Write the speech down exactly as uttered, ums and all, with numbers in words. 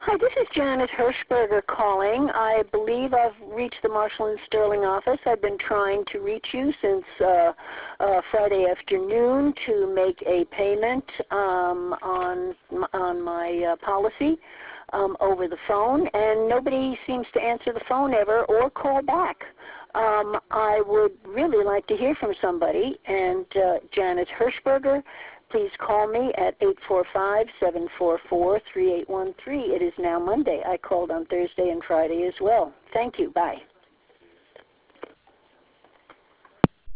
Hi, this is Janet Hirschberger calling. I believe I've reached the Marshall and Sterling office. I've been trying to reach you since uh, uh, Friday afternoon to make a payment um, on, on my uh, policy um, over the phone, and nobody seems to answer the phone ever or call back. Um, I would really like to hear from somebody, and uh, Janet Hirschberger, please call me at eight four five, seven four four, three eight one three. It is now Monday. I called on Thursday and Friday as well. Thank you. Bye.